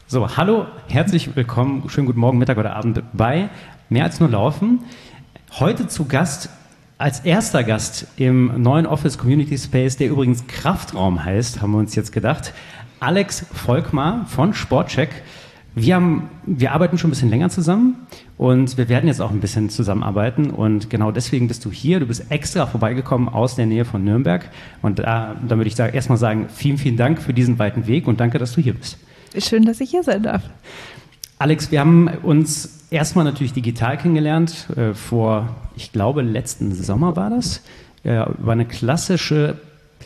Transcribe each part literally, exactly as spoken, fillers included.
So, hallo, herzlich willkommen, schönen guten Morgen, Mittag oder Abend bei Mehr als nur Laufen. Heute zu Gast, als erster Gast im neuen Office Community Space, der übrigens Kraftraum heißt, haben wir uns jetzt gedacht, Alex Volkmar von Sportcheck. Wir, haben, wir arbeiten schon ein bisschen länger zusammen und wir werden jetzt auch ein bisschen zusammenarbeiten und genau deswegen bist du hier. Du bist extra vorbeigekommen aus der Nähe von Nürnberg und da, da würde ich da erstmal sagen, vielen, vielen Dank für diesen weiten Weg und danke, dass du hier bist. Schön, dass ich hier sein darf. Alex, wir haben uns erstmal natürlich digital kennengelernt, äh, vor, ich glaube, letzten Sommer war das, äh, über eine klassische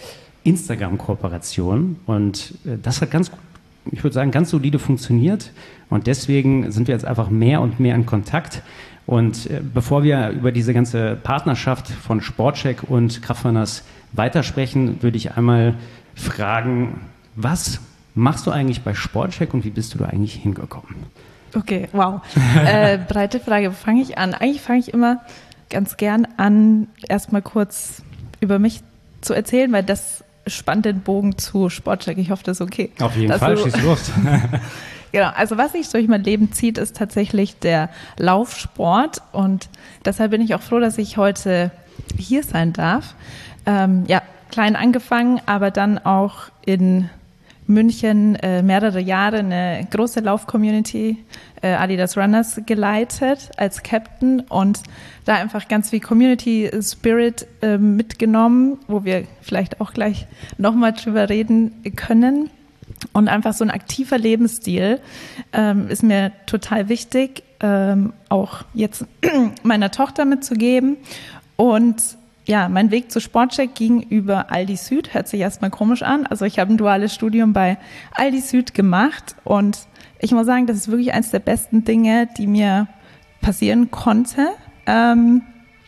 Instagram-Kooperation und äh, das hat ganz, ich würde sagen, ganz solide funktioniert und deswegen sind wir jetzt einfach mehr und mehr in Kontakt und äh, bevor wir über diese ganze Partnerschaft von Sportcheck und Kraftrunners weitersprechen, würde ich einmal fragen, was machst du eigentlich bei Sportcheck und wie bist du da eigentlich hingekommen? Okay, wow. äh, breite Frage, wo fange ich an? Eigentlich fange ich immer ganz gern an, erstmal kurz über mich zu erzählen, weil das spannt den Bogen zu Sportcheck. Ich hoffe, das ist okay. Auf jeden Fall, du, schieß los. Genau, also was sich durch mein Leben zieht, ist tatsächlich der Laufsport und deshalb bin ich auch froh, dass ich heute hier sein darf. Ähm, ja, klein angefangen, aber dann auch in München äh, mehrere Jahre eine große Lauf-Community, äh, Adidas Runners, geleitet als Captain und da einfach ganz viel Community-Spirit äh, mitgenommen, wo wir vielleicht auch gleich nochmal drüber reden können. Und einfach so ein aktiver Lebensstil ähm, ist mir total wichtig, ähm, auch jetzt meiner Tochter mitzugeben. Und ja, mein Weg zu Sportcheck ging über Aldi Süd, hört sich erstmal komisch an. Also ich habe ein duales Studium bei Aldi Süd gemacht und ich muss sagen, das ist wirklich eines der besten Dinge, die mir passieren konnte. Ähm,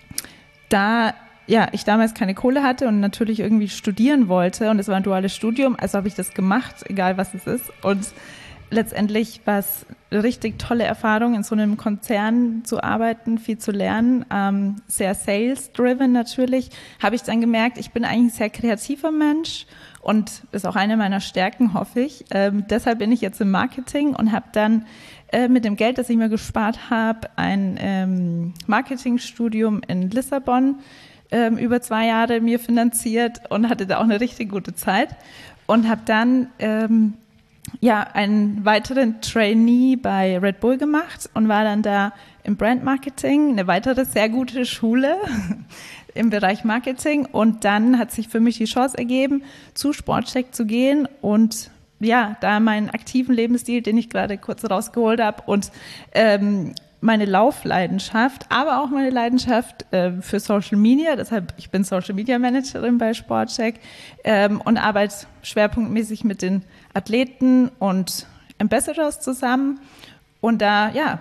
da ja, ich damals keine Kohle hatte und natürlich irgendwie studieren wollte und es war ein duales Studium, also habe ich das gemacht, egal was es ist. Und letztendlich war es eine richtig tolle Erfahrung, in so einem Konzern zu arbeiten, viel zu lernen, ähm, sehr sales-driven natürlich. Habe ich dann gemerkt, ich bin eigentlich ein sehr kreativer Mensch und ist auch eine meiner Stärken, hoffe ich. Ähm, deshalb bin ich jetzt im Marketing und habe dann äh, mit dem Geld, das ich mir gespart habe, ein ähm, Marketingstudium in Lissabon ähm, über zwei Jahre mir finanziert und hatte da auch eine richtig gute Zeit und habe dann ähm, ja, einen weiteren Trainee bei Red Bull gemacht und war dann da im Brandmarketing, eine weitere sehr gute Schule im Bereich Marketing. Und dann hat sich für mich die Chance ergeben, zu Sportcheck zu gehen und ja, da meinen aktiven Lebensstil, den ich gerade kurz rausgeholt habe und ähm, meine Laufleidenschaft, aber auch meine Leidenschaft äh, für Social Media. Deshalb, ich bin Social Media Managerin bei Sportcheck ähm, und arbeite schwerpunktmäßig mit den Athleten und Ambassadors zusammen. Und da, ja,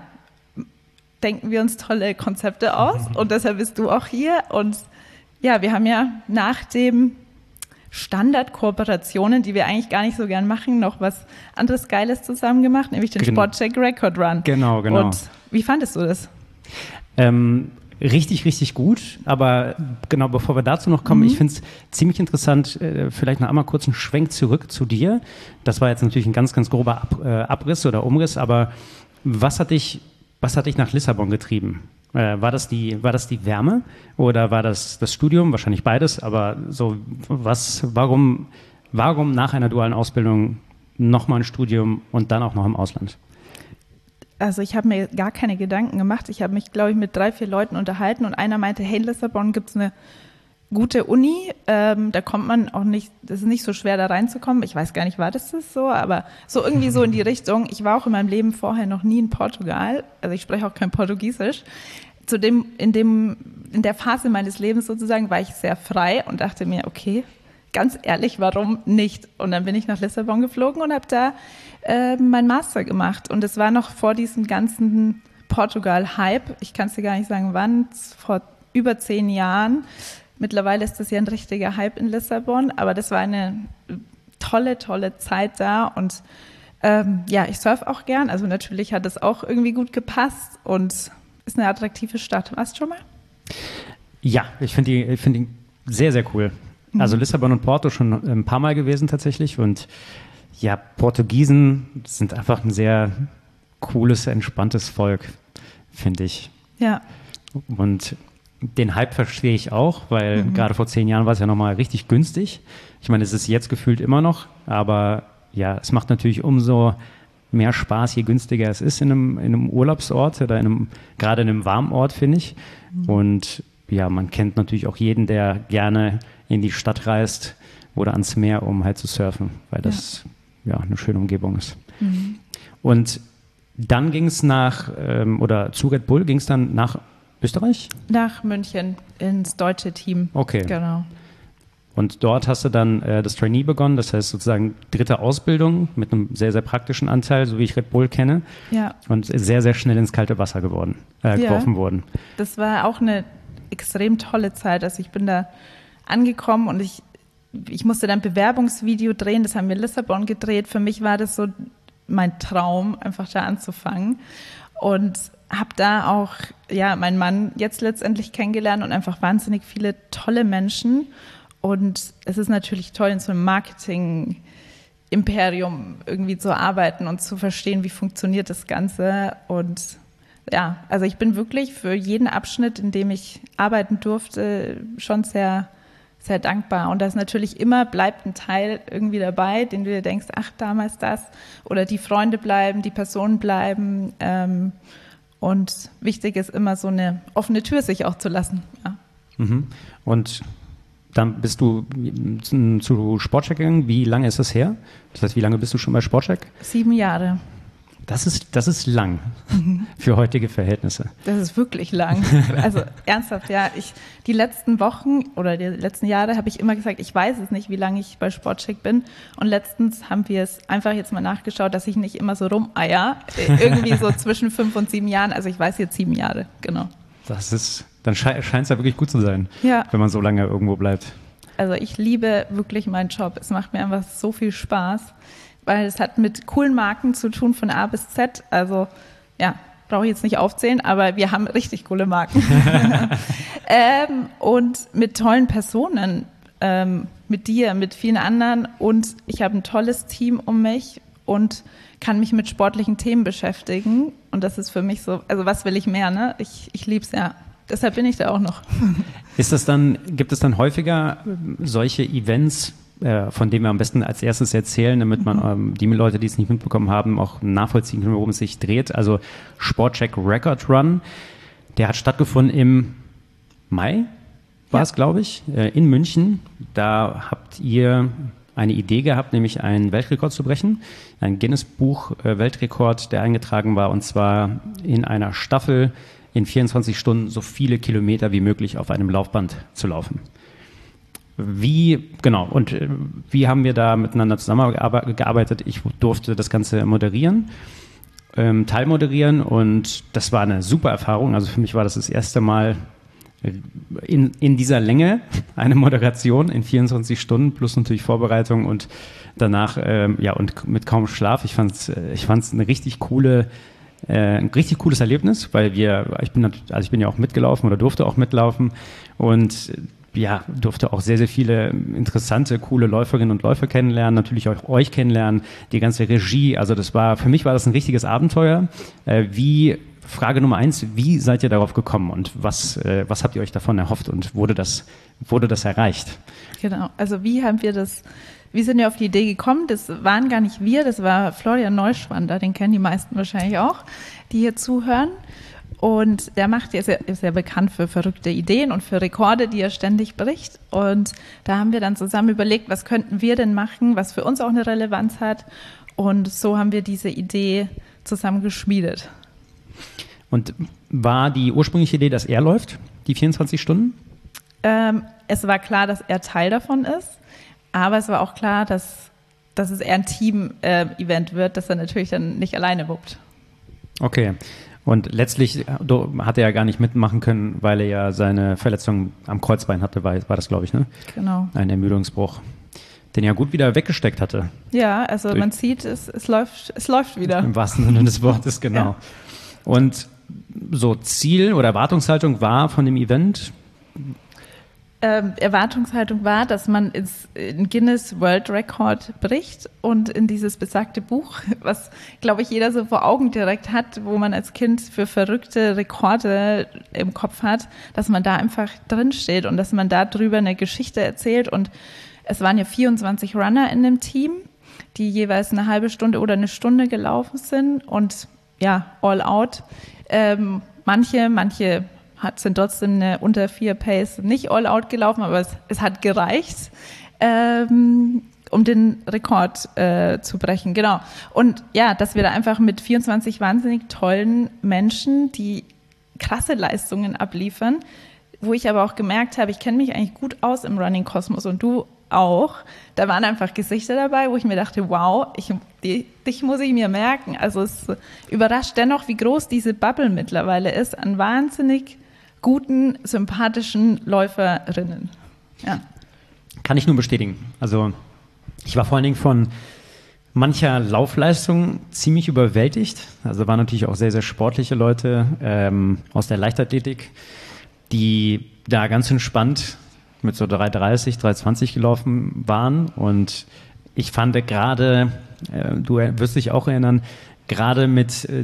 denken wir uns tolle Konzepte aus. Und deshalb bist du auch hier. Und ja, wir haben ja nach dem Standardkooperationen, die wir eigentlich gar nicht so gern machen, noch was anderes Geiles zusammen gemacht, nämlich den Genau. Sportcheck Record Run. Genau, genau. Und wie fandest du das? Ähm, richtig, richtig gut. Aber genau, bevor wir dazu noch kommen, mhm. ich finde es ziemlich interessant, äh, vielleicht noch einmal kurz einen Schwenk zurück zu dir. Das war jetzt natürlich ein ganz, ganz grober Ab, äh, Abriss oder Umriss, aber was hat dich, was hat dich nach Lissabon getrieben? Äh, war das die, war das die Wärme oder war das das Studium? Wahrscheinlich beides, aber so was, warum, warum nach einer dualen Ausbildung nochmal ein Studium und dann auch noch im Ausland? Also ich habe mir gar keine Gedanken gemacht. Ich habe mich, glaube ich, mit drei, vier Leuten unterhalten und einer meinte, hey, in Lissabon gibt es eine gute Uni, ähm, da kommt man auch nicht, das ist nicht so schwer da reinzukommen. Ich weiß gar nicht, war das das so, aber so irgendwie so in die Richtung. Ich war auch in meinem Leben vorher noch nie in Portugal, also ich spreche auch kein Portugiesisch. Zu dem, in dem, in der Phase meines Lebens sozusagen war ich sehr frei und dachte mir, okay, ganz ehrlich, warum nicht? Und dann bin ich nach Lissabon geflogen und habe da äh, meinen Master gemacht. Und es war noch vor diesem ganzen Portugal-Hype. Ich kann es dir gar nicht sagen, wann, vor über zehn Jahren. Mittlerweile ist das ja ein richtiger Hype in Lissabon, aber das war eine tolle, tolle Zeit da und ähm, ja, ich surfe auch gern, also natürlich hat es auch irgendwie gut gepasst und ist eine attraktive Stadt. Warst du schon mal? Ja, ich finde die, ich find die sehr, sehr cool. Mhm. Also Lissabon und Porto schon ein paar Mal gewesen tatsächlich und Ja, Portugiesen sind einfach ein sehr cooles, entspanntes Volk, finde ich. Ja. Und den Hype verstehe ich auch, weil mhm. gerade vor zehn Jahren war es ja nochmal richtig günstig. Ich meine, es ist jetzt gefühlt immer noch, aber ja, es macht natürlich umso mehr Spaß, je günstiger es ist in einem, in einem Urlaubsort oder in einem, gerade in einem warmen Ort, finde ich. Mhm. Und ja, man kennt natürlich auch jeden, der gerne in die Stadt reist oder ans Meer, um halt zu surfen, weil das ja, ja eine schöne Umgebung ist. Mhm. Und dann ging es nach, ähm, oder zu Red Bull ging es dann nach Österreich? Nach München ins deutsche Team. Okay. Genau. Und dort hast du dann äh, das Trainee begonnen, das heißt sozusagen dritte Ausbildung mit einem sehr, sehr praktischen Anteil, so wie ich Red Bull kenne. Ja. Und sehr, sehr schnell ins kalte Wasser geworden, äh, geworfen ja. wurden. Das war auch eine extrem tolle Zeit. Also ich bin da angekommen und ich, ich musste dann ein Bewerbungsvideo drehen, das haben wir in Lissabon gedreht. Für mich war das so mein Traum, einfach da anzufangen. Und habe da auch ja, meinen Mann jetzt letztendlich kennengelernt und einfach wahnsinnig viele tolle Menschen. Und es ist natürlich toll, in so einem Marketing-Imperium irgendwie zu arbeiten und zu verstehen, wie funktioniert das Ganze. Und ja, also ich bin wirklich für jeden Abschnitt, in dem ich arbeiten durfte, schon sehr, sehr dankbar. Und da ist natürlich immer, bleibt ein Teil irgendwie dabei, den du dir denkst, ach, damals das. Oder die Freunde bleiben, die Personen bleiben. Ähm, und wichtig ist immer, so eine offene Tür sich auch zu lassen. Ja. Mhm. Und dann bist du zu, zu Sportcheck gegangen. Wie lange ist das her? Das heißt, wie lange bist du schon bei Sportcheck? Sieben Jahre. Das ist, das ist lang mhm. für heutige Verhältnisse. Das ist wirklich lang. Also ernsthaft, ja. Ich, die letzten Wochen oder die letzten Jahre habe ich immer gesagt, ich weiß es nicht, wie lange ich bei Sportcheck bin. Und letztens haben wir es einfach jetzt mal nachgeschaut, dass ich nicht immer so rumeier. Irgendwie so zwischen fünf und sieben Jahren. Also ich weiß jetzt sieben Jahre, genau. Das ist, dann scheint es ja wirklich gut zu sein, ja. wenn man so lange irgendwo bleibt. Also ich liebe wirklich meinen Job. Es macht mir einfach so viel Spaß. Weil es hat mit coolen Marken zu tun von A bis Z. Also ja, brauche ich jetzt nicht aufzählen, aber wir haben richtig coole Marken. ähm, und mit tollen Personen, ähm, mit dir, mit vielen anderen. Und ich habe ein tolles Team um mich und kann mich mit sportlichen Themen beschäftigen. Und das ist für mich so, also was will ich mehr, ne? Ich, ich liebe es, ja. Deshalb bin ich da auch noch. Ist das dann, gibt es dann häufiger solche Events, von dem wir am besten als erstes erzählen, damit man ähm, die Leute, die es nicht mitbekommen haben, auch nachvollziehen können, worum es sich dreht. Also Sportcheck Record Run, der hat stattgefunden im Mai, war ja. es, glaube ich, äh, in München. Da habt ihr eine Idee gehabt, nämlich einen Weltrekord zu brechen. Ein Guinness-Buch-Weltrekord, äh, der eingetragen war, und zwar in einer Staffel in vierundzwanzig Stunden so viele Kilometer wie möglich auf einem Laufband zu laufen. Wie, genau, und äh, wie haben wir da miteinander zusammengearbeitet? Ich durfte das Ganze moderieren, ähm, teilmoderieren, und das war eine super Erfahrung. Also für mich war das das erste Mal in, in dieser Länge eine Moderation in vierundzwanzig Stunden plus natürlich Vorbereitung und danach, ähm, ja, und mit kaum Schlaf. Ich fand es ich fand's eine richtig coole, äh, ein richtig cooles Erlebnis, weil wir, ich bin, also ich bin ja auch mitgelaufen oder durfte auch mitlaufen, und ja, durfte auch sehr, sehr viele interessante, coole Läuferinnen und Läufer kennenlernen, natürlich auch euch kennenlernen, die ganze Regie. Also das war, für mich war das ein richtiges Abenteuer. Äh, wie, Frage Nummer eins, wie seid ihr darauf gekommen und was, äh, was habt ihr euch davon erhofft und wurde das, wurde das erreicht? Genau, also wie haben wir das, wie sind wir auf die Idee gekommen? Das waren gar nicht wir, das war Florian Neuschwander, den kennen die meisten wahrscheinlich auch, die hier zuhören. Und der macht, der ist ja, ist ja bekannt für verrückte Ideen und für Rekorde, die er ständig bricht. Und da haben wir dann zusammen überlegt, was könnten wir denn machen, was für uns auch eine Relevanz hat. Und so haben wir diese Idee zusammen geschmiedet. Und war die ursprüngliche Idee, dass er läuft, die vierundzwanzig Stunden? Ähm, es war klar, dass er Teil davon ist. Aber es war auch klar, dass, dass es eher ein Team-Event äh, wird, das er natürlich dann nicht alleine wuppt. Okay. Und letztlich hat er ja gar nicht mitmachen können, weil er ja seine Verletzung am Kreuzbein hatte, war, war das, glaube ich, ne? Genau. Ein Ermüdungsbruch, den er gut wieder weggesteckt hatte. Ja, also Durch man sieht, es, es, läuft, es läuft wieder. Im wahrsten Sinne des Wortes, genau. Ja. Und so Ziel oder Erwartungshaltung war von dem Event? Ähm, Erwartungshaltung war, dass man ins in Guinness World Record bricht und in dieses besagte Buch, was, glaube ich, jeder so vor Augen direkt hat, wo man als Kind für verrückte Rekorde im Kopf hat, dass man da einfach drinsteht und dass man da drüber eine Geschichte erzählt. Und es waren ja vierundzwanzig Runner in dem Team, die jeweils eine halbe Stunde oder eine Stunde gelaufen sind und ja, all out. Ähm, manche, manche Hat, sind trotzdem eine unter vier Pace nicht all out gelaufen, aber es, es hat gereicht, ähm, um den Rekord äh, zu brechen. Genau. Und ja, dass wir da einfach mit vierundzwanzig wahnsinnig tollen Menschen, die krasse Leistungen abliefern, wo ich aber auch gemerkt habe, ich kenne mich eigentlich gut aus im Running-Kosmos und du auch. Da waren einfach Gesichter dabei, wo ich mir dachte, wow, ich, die, dich muss ich mir merken. Also es überrascht dennoch, wie groß diese Bubble mittlerweile ist an wahnsinnig guten, sympathischen Läuferinnen. Ja. Kann ich nur bestätigen. Also ich war vor allen Dingen von mancher Laufleistung ziemlich überwältigt. Also waren natürlich auch sehr, sehr sportliche Leute ähm, aus der Leichtathletik, die da ganz entspannt mit so drei dreißig, drei zwanzig gelaufen waren. Und ich fand gerade, äh, du wirst dich auch erinnern, gerade mit äh,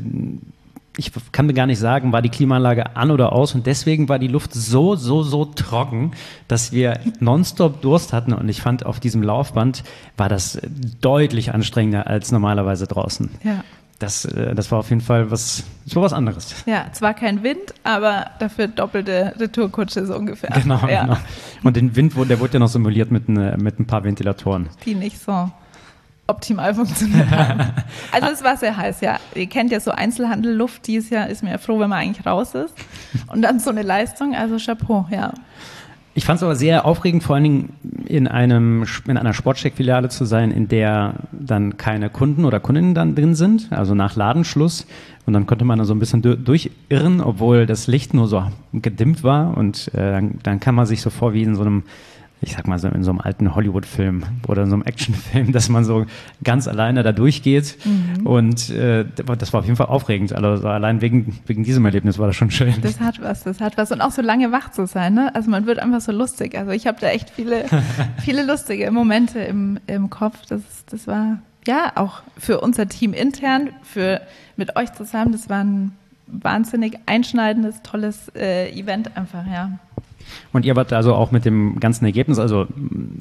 ich kann mir gar nicht sagen, war die Klimaanlage an oder aus und deswegen war die Luft so, so, so trocken, dass wir nonstop Durst hatten und ich fand, auf diesem Laufband war das deutlich anstrengender als normalerweise draußen. Ja. Das, das war auf jeden Fall was, das war was anderes. Ja, zwar kein Wind, aber dafür doppelte Retourkutsche so ungefähr. Genau, ja. genau. Und den Wind, der wurde ja noch simuliert mit, ne, mit ein paar Ventilatoren. Die nicht so optimal funktioniert haben. Also es war sehr heiß, ja. Ihr kennt ja so Einzelhandelluft, die ist ja, ist mir ja froh, wenn man eigentlich raus ist. Und dann so eine Leistung, also Chapeau, ja. Ich fand es aber sehr aufregend, vor allen Dingen in einem in einer Sportcheck-Filiale zu sein, in der dann keine Kunden oder Kundinnen dann drin sind, also nach Ladenschluss. Und dann konnte man da so ein bisschen durchirren, obwohl das Licht nur so gedimmt war. Und äh, dann, dann kam man sich so vor wie in so einem, ich sag mal so in so einem alten Hollywood-Film oder in so einem Actionfilm, dass man so ganz alleine da durchgeht. Mhm. Und äh, das war auf jeden Fall aufregend. Also allein wegen, wegen diesem Erlebnis war das schon schön. Das hat was, das hat was. Und auch so lange wach zu sein, ne? Also man wird einfach so lustig. Also ich habe da echt viele, viele lustige Momente im, im Kopf. Das, das war ja auch für unser Team intern, für mit euch zusammen, das war ein wahnsinnig einschneidendes, tolles äh, Event einfach, ja. Und ihr wart also auch mit dem ganzen Ergebnis, also äh,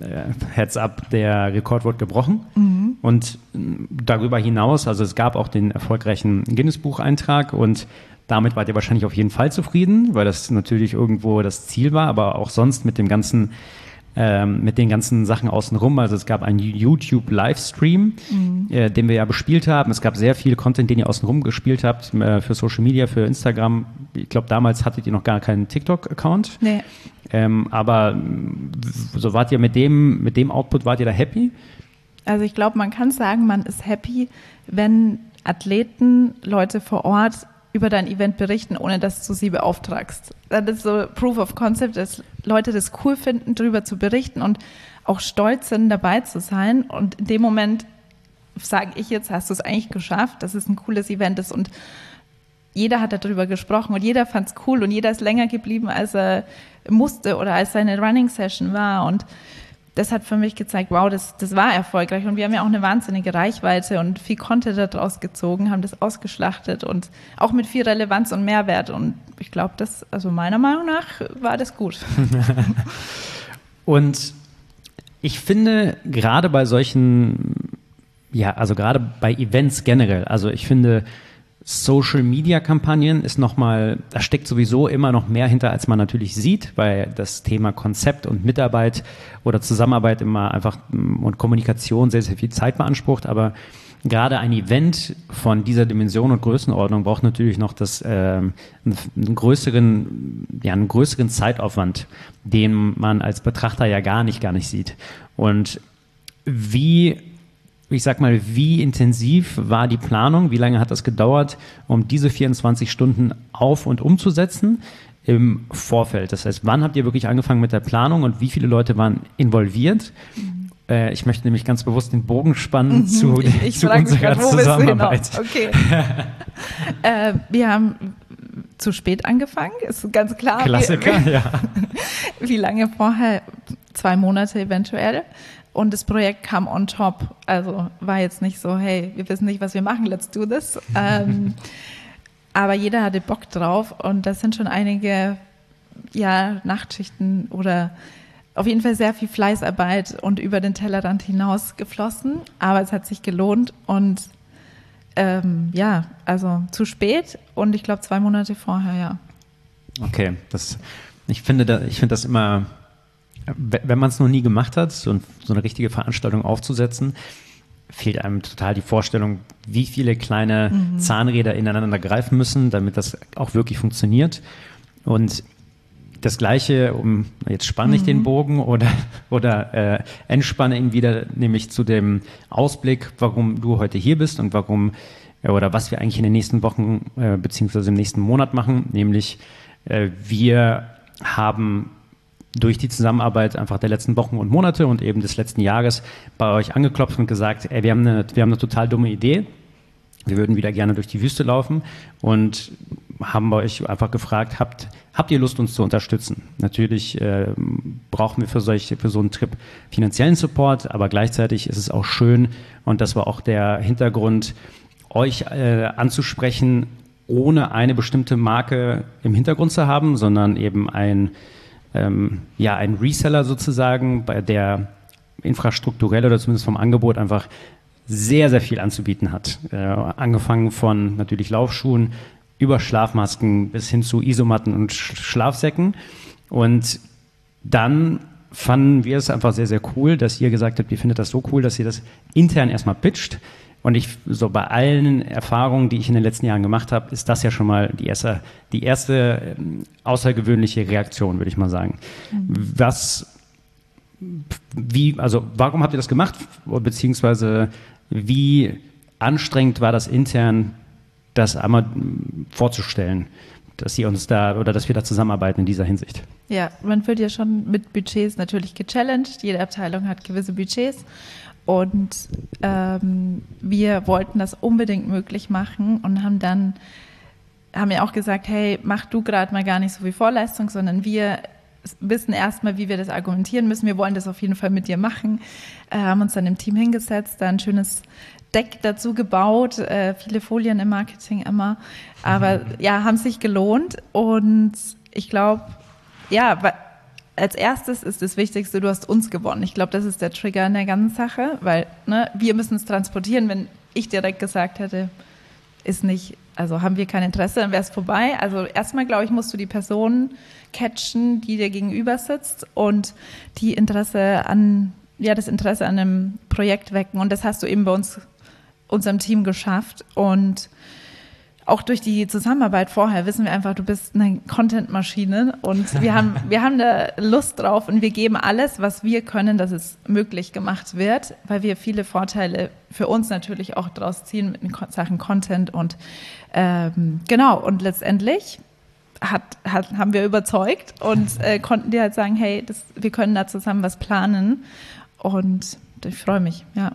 Heads up, der Rekord wurde gebrochen. Mhm. Und äh, darüber hinaus, also es gab auch den erfolgreichen Guinness-Bucheintrag und damit wart ihr wahrscheinlich auf jeden Fall zufrieden, weil das natürlich irgendwo das Ziel war, aber auch sonst mit dem ganzen, ähm, mit den ganzen Sachen außenrum. Also es gab einen YouTube-Livestream, mhm. äh, den wir ja bespielt haben. Es gab sehr viel Content, den ihr außenrum gespielt habt, äh, für Social Media, für Instagram. Ich glaube, damals hattet ihr noch gar keinen TikTok-Account. Nee. Ähm, aber so wart ihr mit dem, mit dem Output, wart ihr da happy? Also ich glaube, man kann sagen, man ist happy, wenn Athleten, Leute vor Ort über dein Event berichten, ohne dass du sie beauftragst. Das ist so Proof of Concept, dass Leute das cool finden, darüber zu berichten und auch stolz sind, dabei zu sein. Und in dem Moment sage ich jetzt, hast du es eigentlich geschafft, dass es ein cooles Event ist. Und jeder hat darüber gesprochen und jeder fand es cool und jeder ist länger geblieben, als er musste oder als seine Running-Session war. Und das hat für mich gezeigt, wow, das, das war erfolgreich. Und wir haben ja auch eine wahnsinnige Reichweite und viel Content daraus gezogen, haben das ausgeschlachtet und auch mit viel Relevanz und Mehrwert. Und ich glaube, das, also meiner Meinung nach, war das gut. Und ich finde, gerade bei solchen, ja, also gerade bei Events generell, also ich finde, Social-Media-Kampagnen ist nochmal, da steckt sowieso immer noch mehr hinter, als man natürlich sieht, weil das Thema Konzept und Mitarbeit oder Zusammenarbeit immer einfach und Kommunikation sehr, sehr viel Zeit beansprucht, aber gerade ein Event von dieser Dimension und Größenordnung braucht natürlich noch das, äh, einen größeren, ja, einen größeren Zeitaufwand, den man als Betrachter ja gar nicht, gar nicht sieht. Und wie Ich sag mal, wie intensiv war die Planung? Wie lange hat das gedauert, um diese vierundzwanzig Stunden auf- und umzusetzen im Vorfeld? Das heißt, wann habt ihr wirklich angefangen mit der Planung und wie viele Leute waren involviert? Mhm. Äh, ich möchte nämlich ganz bewusst den Bogen spannen mhm. zu, ich, ich zu unserer grad, Zusammenarbeit. Okay. äh, wir haben zu spät angefangen, ist ganz klar. Klassiker, wie, ja. Wie lange vorher? Zwei Monate eventuell. Und das Projekt kam on top. Also war jetzt nicht so, hey, wir wissen nicht, was wir machen, let's do this. ähm, aber jeder hatte Bock drauf und das sind schon einige ja, Nachtschichten oder auf jeden Fall sehr viel Fleißarbeit und über den Tellerrand hinaus geflossen. Aber es hat sich gelohnt und ähm, ja, also zu spät und ich glaube zwei Monate vorher, ja. Okay, das, ich finde, da, ich finde das immer, wenn man es noch nie gemacht hat, so, ein, so eine richtige Veranstaltung aufzusetzen, fehlt einem total die Vorstellung, wie viele kleine mhm. Zahnräder ineinander greifen müssen, damit das auch wirklich funktioniert. Und das Gleiche, um jetzt spanne ich mhm. den Bogen oder, oder äh, entspanne ihn wieder, nämlich zu dem Ausblick, warum du heute hier bist und warum äh, oder was wir eigentlich in den nächsten Wochen äh, beziehungsweise im nächsten Monat machen, nämlich äh, wir haben durch die Zusammenarbeit einfach der letzten Wochen und Monate und eben des letzten Jahres bei euch angeklopft und gesagt, ey, wir haben eine, wir haben eine total dumme Idee. Wir würden wieder gerne durch die Wüste laufen und haben bei euch einfach gefragt, habt, habt ihr Lust, uns zu unterstützen? Natürlich äh, brauchen wir für, solche, für so einen Trip finanziellen Support, aber gleichzeitig ist es auch schön und das war auch der Hintergrund, euch äh, anzusprechen, ohne eine bestimmte Marke im Hintergrund zu haben, sondern eben ein Ähm, ja, ein Reseller sozusagen, bei der infrastrukturell oder zumindest vom Angebot einfach sehr, sehr viel anzubieten hat. Äh, angefangen von natürlich Laufschuhen über Schlafmasken bis hin zu Isomatten und Sch- Schlafsäcken. Und dann fanden wir es einfach sehr, sehr cool, dass ihr gesagt habt, ihr findet das so cool, dass ihr das intern erstmal pitcht. Und ich, so bei allen Erfahrungen, die ich in den letzten Jahren gemacht habe, ist das ja schon mal die erste, die erste ähm, außergewöhnliche Reaktion, würde ich mal sagen. Mhm. Was, wie, also warum habt ihr das gemacht? Beziehungsweise wie anstrengend war das intern, das einmal vorzustellen, dass ihr uns da oder dass wir da zusammenarbeiten in dieser Hinsicht? Ja, man wird ja schon mit Budgets natürlich gechallenged. Jede Abteilung hat gewisse Budgets. Und ähm, wir wollten das unbedingt möglich machen und haben dann, haben ja auch gesagt, hey, mach du gerade mal gar nicht so viel Vorleistung, sondern wir wissen erstmal, wie wir das argumentieren müssen. Wir wollen das auf jeden Fall mit dir machen. Äh, haben uns dann im Team hingesetzt, da ein schönes Deck dazu gebaut, äh, viele Folien im Marketing immer. Aber ja, haben sich gelohnt und ich glaube, ja, weil als erstes ist das Wichtigste, du hast uns gewonnen. Ich glaube, das ist der Trigger in der ganzen Sache, weil ne, wir müssen es transportieren. Wenn ich direkt gesagt hätte, ist nicht, also haben wir kein Interesse, dann wäre es vorbei. Also erstmal, glaube ich, musst du die Person catchen, die dir gegenüber sitzt und die Interesse an, ja, das Interesse an einem Projekt wecken. Und das hast du eben bei uns, unserem Team geschafft. Und auch durch die Zusammenarbeit vorher wissen wir einfach, du bist eine Content-Maschine und wir haben, wir haben da Lust drauf und wir geben alles, was wir können, dass es möglich gemacht wird, weil wir viele Vorteile für uns natürlich auch draus ziehen mit den Sachen Content und ähm, genau, und letztendlich hat, hat, haben wir überzeugt und äh, konnten dir halt sagen, hey, das, wir können da zusammen was planen und ich freue mich, ja.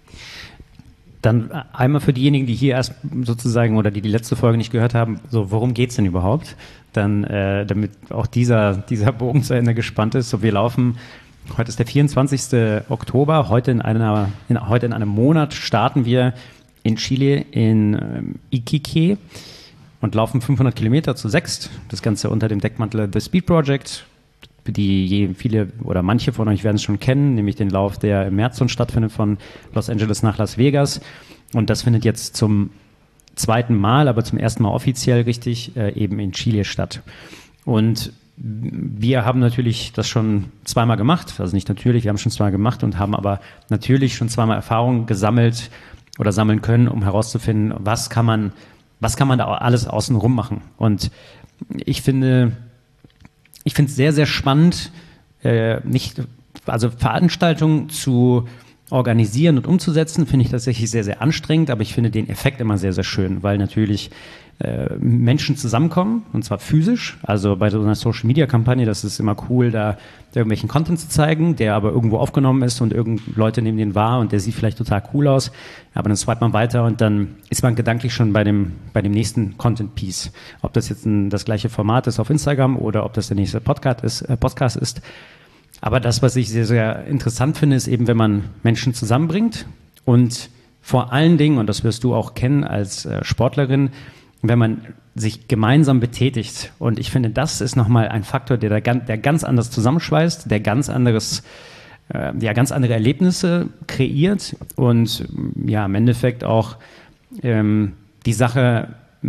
Dann einmal für diejenigen, die hier erst sozusagen oder die die letzte Folge nicht gehört haben, so worum geht's denn überhaupt? Dann, äh, damit auch dieser, dieser Bogen zu Ende gespannt ist. So, wir laufen, heute ist der vierundzwanzigste Oktober, heute in einer, in, heute in einem Monat starten wir in Chile in ähm, Iquique und laufen fünfhundert Kilometer zu sechst. Das Ganze unter dem Deckmantel The Speed Project. Die viele oder manche von euch werden es schon kennen, nämlich den Lauf, der im März schon stattfindet von Los Angeles nach Las Vegas. Und das findet jetzt zum zweiten Mal, aber zum ersten Mal offiziell richtig, äh, eben in Chile statt. Und wir haben natürlich das schon zweimal gemacht, also nicht natürlich, wir haben es schon zweimal gemacht und haben aber natürlich schon zweimal Erfahrung gesammelt oder sammeln können, um herauszufinden, was kann man, was kann man da alles außenrum machen. Und ich finde, Ich finde es sehr, sehr spannend, äh, nicht, also Veranstaltungen zu organisieren und umzusetzen, finde ich tatsächlich sehr, sehr anstrengend, aber ich finde den Effekt immer sehr, sehr schön, weil natürlich äh, Menschen zusammenkommen, und zwar physisch. Also bei so einer Social-Media-Kampagne, das ist immer cool, da irgendwelchen Content zu zeigen, der aber irgendwo aufgenommen ist und irgend Leute nehmen den wahr und der sieht vielleicht total cool aus, aber dann swipet man weiter und dann ist man gedanklich schon bei dem, bei dem nächsten Content-Piece. Ob das jetzt ein, das gleiche Format ist auf Instagram oder ob das der nächste Podcast ist, äh, Podcast ist. Aber das, was ich sehr, sehr interessant finde, ist eben, wenn man Menschen zusammenbringt und vor allen Dingen, und das wirst du auch kennen als äh, Sportlerin, wenn man sich gemeinsam betätigt. Und ich finde, das ist nochmal ein Faktor, der, da ganz, der ganz anders zusammenschweißt, der ganz anderes, äh, ja, ganz andere Erlebnisse kreiert und ja, im Endeffekt auch ähm, die Sache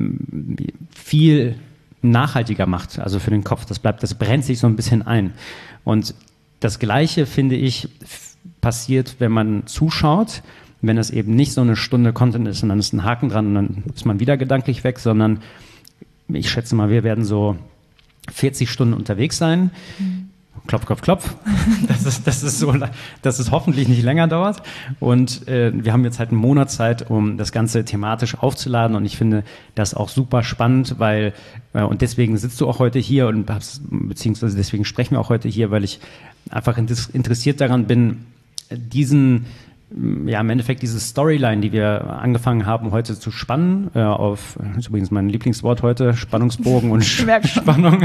viel nachhaltiger macht, also für den Kopf. Das bleibt, das brennt sich so ein bisschen ein. Und das Gleiche, finde ich, f- passiert, wenn man zuschaut, wenn es eben nicht so eine Stunde Content ist und dann ist ein Haken dran und dann ist man wieder gedanklich weg, sondern ich schätze mal, wir werden so vierzig Stunden unterwegs sein. Mhm. Klopf, klopf, klopf. Das ist, das ist so, dass es hoffentlich nicht länger dauert. Und äh, wir haben jetzt halt einen Monat Zeit, um das Ganze thematisch aufzuladen. Und ich finde das auch super spannend, weil, äh, und deswegen sitzt du auch heute hier und hab's, beziehungsweise deswegen sprechen wir auch heute hier, weil ich einfach interessiert daran bin, diesen, ja, im Endeffekt diese Storyline, die wir angefangen haben, heute zu spannen, äh, auf, das ist übrigens mein Lieblingswort heute, Spannungsbogen und Spannung,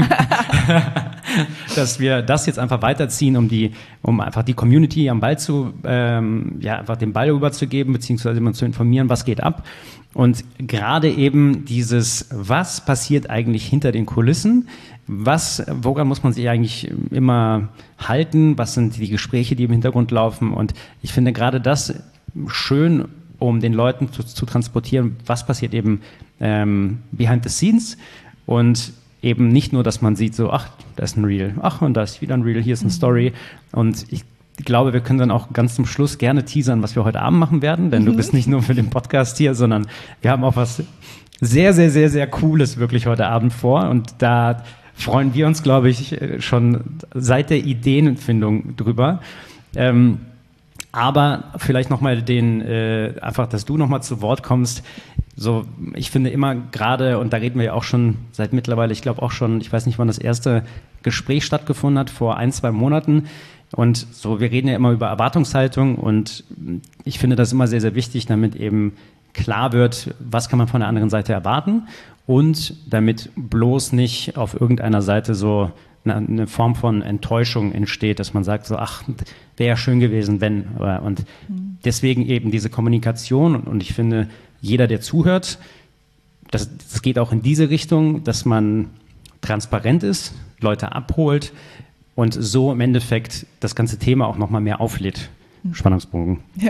dass wir das jetzt einfach weiterziehen, um die, um einfach die Community am Ball zu, ähm, ja, einfach den Ball überzugeben, beziehungsweise immer zu informieren, was geht ab. Und gerade eben dieses, was passiert eigentlich hinter den Kulissen? Was, woran muss man sich eigentlich immer halten? Was sind die Gespräche, die im Hintergrund laufen? Und ich finde gerade das schön, um den Leuten zu, zu transportieren, was passiert eben ähm, behind the scenes und eben nicht nur, dass man sieht so, ach, da ist ein Reel, ach, und da ist wieder ein Reel, hier ist eine Story. Und ich glaube, wir können dann auch ganz zum Schluss gerne teasern, was wir heute Abend machen werden, denn mhm. du bist nicht nur für den Podcast hier, sondern wir haben auch was sehr, sehr, sehr, sehr Cooles wirklich heute Abend vor und da freuen wir uns, glaube ich, schon seit der Ideenfindung drüber. Ähm, aber vielleicht nochmal den, äh, einfach, dass du nochmal zu Wort kommst. So, ich finde immer gerade, und da reden wir ja auch schon seit mittlerweile, ich glaube auch schon, ich weiß nicht, wann das erste Gespräch stattgefunden hat, vor ein, zwei Monaten. Und so, wir reden ja immer über Erwartungshaltung und ich finde das immer sehr, sehr wichtig, damit eben klar wird, was kann man von der anderen Seite erwarten und damit bloß nicht auf irgendeiner Seite so eine, eine Form von Enttäuschung entsteht, dass man sagt so, ach, wäre ja schön gewesen, wenn. Und mhm. deswegen eben diese Kommunikation und ich finde, jeder, der zuhört, das, das geht auch in diese Richtung, dass man transparent ist, Leute abholt und so im Endeffekt das ganze Thema auch nochmal mehr auflädt. Spannungsbogen. Ja.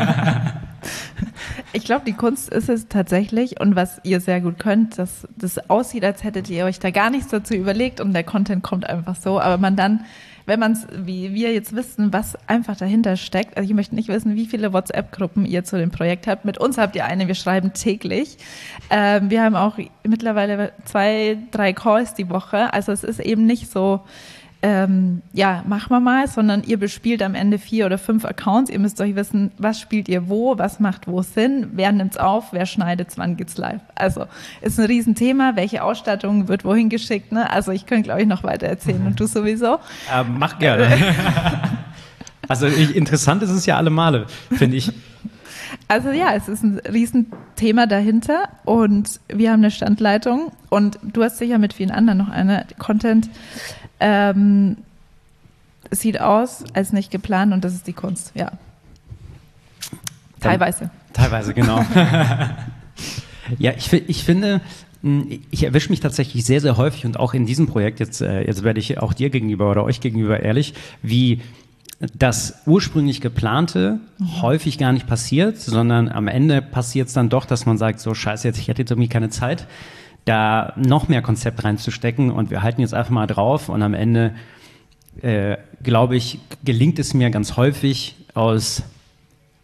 Ich glaube, die Kunst ist es tatsächlich und was ihr sehr gut könnt, dass das aussieht, als hättet ihr euch da gar nichts dazu überlegt und der Content kommt einfach so, aber man dann, wenn man es, wie wir jetzt wissen, was einfach dahinter steckt, also ich möchte nicht wissen, wie viele WhatsApp-Gruppen ihr zu dem Projekt habt. Mit uns habt ihr eine, wir schreiben täglich. Ähm, wir haben auch mittlerweile zwei, drei Calls die Woche, also es ist eben nicht so, Ähm, ja, machen wir mal, sondern ihr bespielt am Ende vier oder fünf Accounts. Ihr müsst euch wissen, was spielt ihr wo, was macht wo Sinn, wer nimmt's auf, wer schneidet's, wann geht's live. Also ist ein Riesenthema, welche Ausstattung wird wohin geschickt. Ne? Also ich könnte, glaube ich, noch weiter erzählen mhm. und du sowieso. Äh, mach gerne. Also ich, interessant ist es ja alle Male, finde ich. Also ja, es ist ein Riesenthema dahinter und wir haben eine Standleitung und du hast sicher mit vielen anderen noch eine Content. Ähm, sieht aus als nicht geplant und das ist die Kunst, ja. Teilweise. Teilweise, genau. Ja, ich, ich finde, ich erwische mich tatsächlich sehr, sehr häufig und auch in diesem Projekt, jetzt, jetzt werde ich auch dir gegenüber oder euch gegenüber ehrlich, wie das ursprünglich geplante mhm. häufig gar nicht passiert, sondern am Ende passiert es dann doch, dass man sagt, so scheiße, jetzt, ich hätte jetzt irgendwie keine Zeit, da noch mehr Konzept reinzustecken und wir halten jetzt einfach mal drauf und am Ende, äh, glaube ich, gelingt es mir ganz häufig aus